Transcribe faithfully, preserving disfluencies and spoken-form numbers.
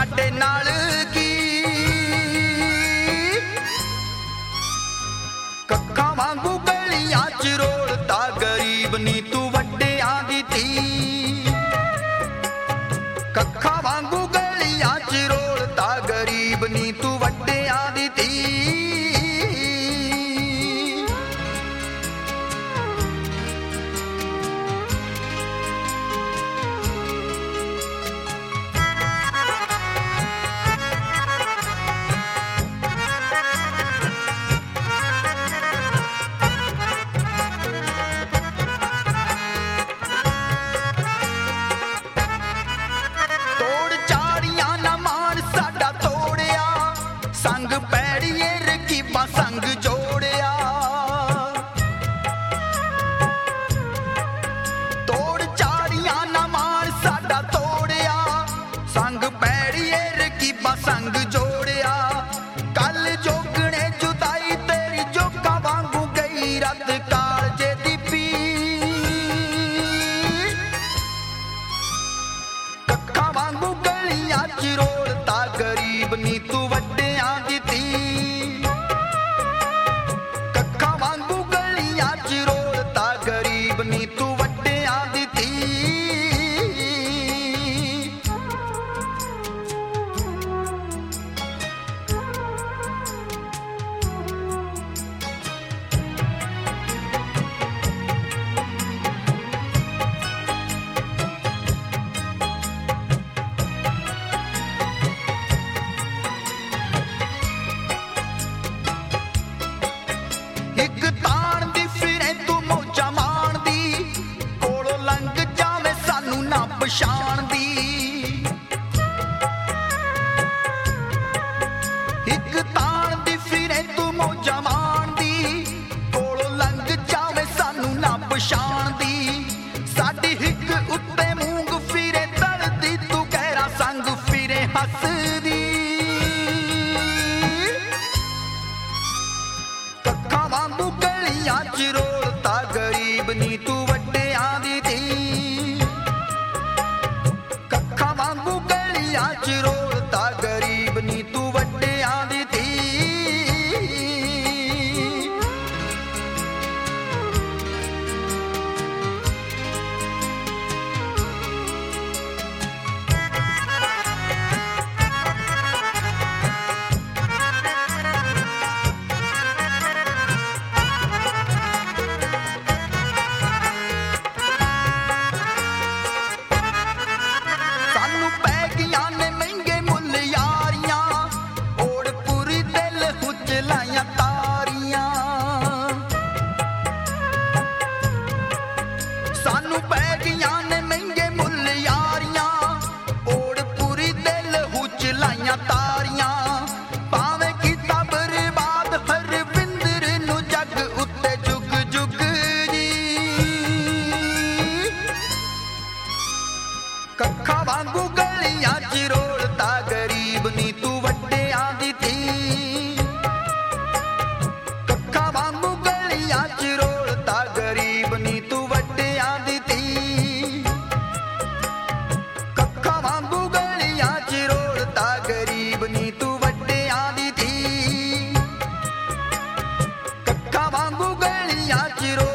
साडे नाल की कक्खां वांगू गलियां च रोलता गरीब नी तू वड्डियां दी धी। कक्खां वांगू गलियां च रोलता गरीब नी तू वड्डियां दी धी। संग पैड़िए रकीबा संग जोड़िया तोड़ चाड़ियां ना मार साडा तोड़िया। संग पैड़िए रकीबा संग जोड़िया। कल जोगने जुदाई तेरी जोका वांगू गई रत कालजे दी पी। कक्खां वांगू गलियां च रोलता गरीब नी तू वड्डियां दी धी। कक्खां वांगू गलियां च रोलता गरीब नी तू वड्डियां दी धी। एक ताण दी फिरे तू मौजा माण दी कोलों लंघ जावे सानू ना पछाण दी। एक ताण दी फिरे तू मौजा माण दी कोलों लंघ जावे सानू ना पछाण दी। साडी हिक उत्ते मूंग फिरे तड़दी तू गहरा संग फिरे हसदी। कक्खां वांगू गलियां च रोलता गरीब नी तू वड्डियां दी धी। कक्खां वांगू गलियां च रोलता गरीब नी तू वड्डियां दी धी। सानू पै गियां ने महंगे मुल यारियां ओड़ पूरी दिल हुच लाइयां तारियां। सानू पै गियां ने महंगे मुल यारियां ओड़ पूरी दिल हुच लाइयां तारियां। भावें कीता बर्बाद हरविंदर नू जग उत्ते जुग जुग जी। कक्खां वांगू गलियां च रोलता गरीब नी तू वड्डियां दी धी। कक्खां वांगू गलियां च रोलता गरीब नी तू वड्डियां दी धी। कक्खां वांगू गलियां च रोलता गरीब नी तू वड्डियां दी धी। कक्खां वांगू गलियां च